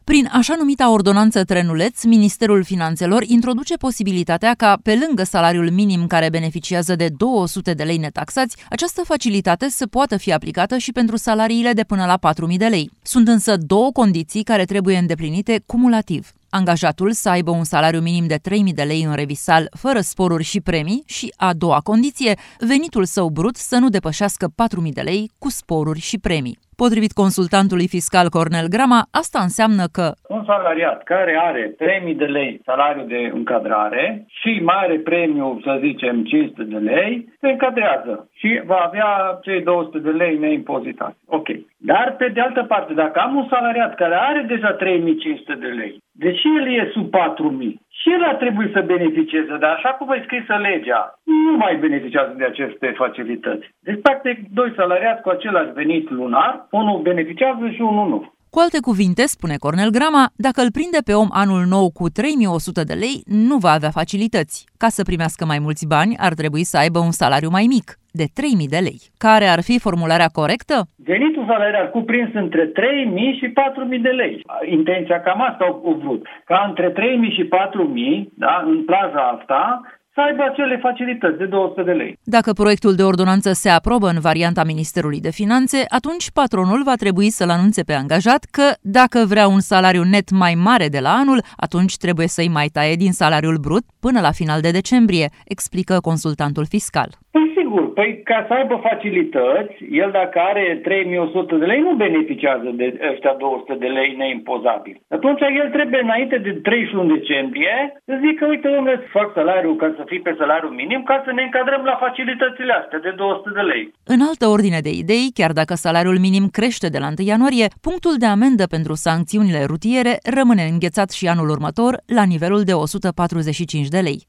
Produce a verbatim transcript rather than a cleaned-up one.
Prin așa numita ordonanță Trenuleț, Ministerul Finanțelor introduce posibilitatea ca, pe lângă salariul minim care beneficiază de două sute de lei netaxați, această facilitate să poată fi aplicată și pentru salariile de până la patru mii de lei. Sunt însă două condiții care trebuie îndeplinite cumulativ. Angajatul să aibă un salariu minim de trei mii de lei în revisal, fără sporuri și premii și, a doua condiție, venitul său brut să nu depășească patru mii de lei cu sporuri și premii. Potrivit consultantului fiscal Cornel Grama, asta înseamnă că un salariat care are trei mii de lei salariu de încadrare și mai are premiu, să zicem, cinci sute de lei, se încadrează și va avea cei două sute de lei neimpozitați. Ok. Dar, pe de altă parte, dacă am un salariat care are deja trei mii cinci sute de lei, deși el e sub patru mii, și el ar trebui să beneficieze, dar așa cum e scrisă legea, nu mai beneficiază de aceste facilități. Deci, practic, doi salariați cu același venit lunar, unul beneficiază și unul nu. Cu alte cuvinte, spune Cornel Grama, dacă îl prinde pe om anul nou cu trei mii o sută de lei, nu va avea facilități. Ca să primească mai mulți bani, ar trebui să aibă un salariu mai mic, de trei mii de lei. Care ar fi formularea corectă? Venitul salarial cuprins între trei mii și patru mii de lei. Intenția cam asta au vrut. Ca între trei mii și patru mii, da, în plaja asta, să aibă acele facilități de două sute de lei. Dacă proiectul de ordonanță se aprobă în varianta Ministerului de Finanțe, atunci patronul va trebui să-l anunțe pe angajat că, dacă vrea un salariu net mai mare de la anul, atunci trebuie să-i mai taie din salariul brut până la final de decembrie, explică consultantul fiscal. Păi sigur, păi ca să aibă facilități, el dacă are trei mii o sută de lei nu beneficiază de ăștia două sute de lei neimpozabili. Atunci el trebuie înainte de treizeci și unu decembrie să zică, uite, domnule, să fac salariul ca să fii pe salariul minim ca să ne încadrăm la facilitățile astea de două sute de lei. În altă ordine de idei, chiar dacă salariul minim crește de la întâi ianuarie, punctul de amendă pentru sancțiunile rutiere rămâne înghețat și anul următor la nivelul de o sută patruzeci și cinci de lei.